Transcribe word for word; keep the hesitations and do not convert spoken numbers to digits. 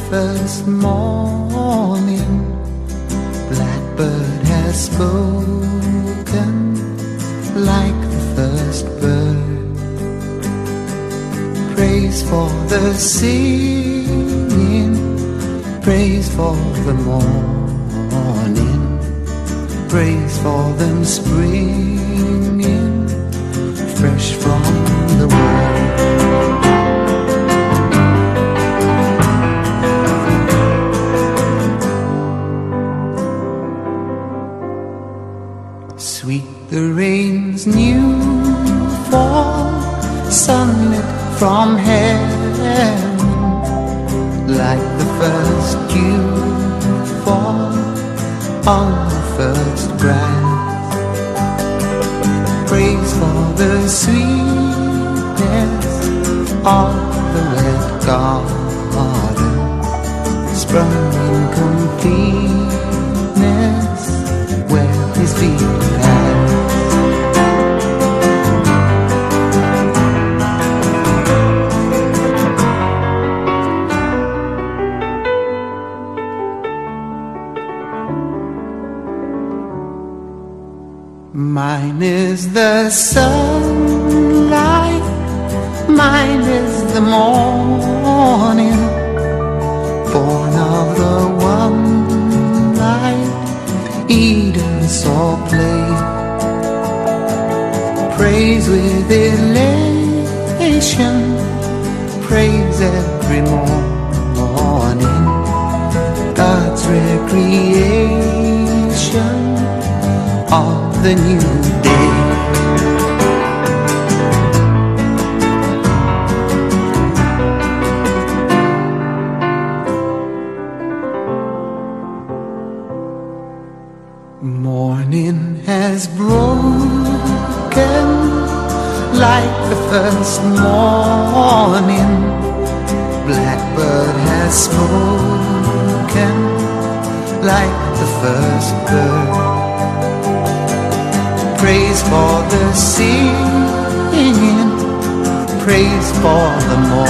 first morning, blackbird has spoken like the first bird. Praise for the singing, praise for the morning, praise for them springing fresh from the world. Sweet the rain's new fall, sunlit from heaven, like the first dew fall on the first grass. Praise for the sweetness of the red garden, sprung in completeness where his feet pass. Mine is the sunlight, mine is the morning, born of the one light Eden saw play. Praise with elation, praise every morning, God's recreation of the new day. Morning has broken like the first morning, blackbird has spoken like the first bird. Praise for the singing, praise for the morning,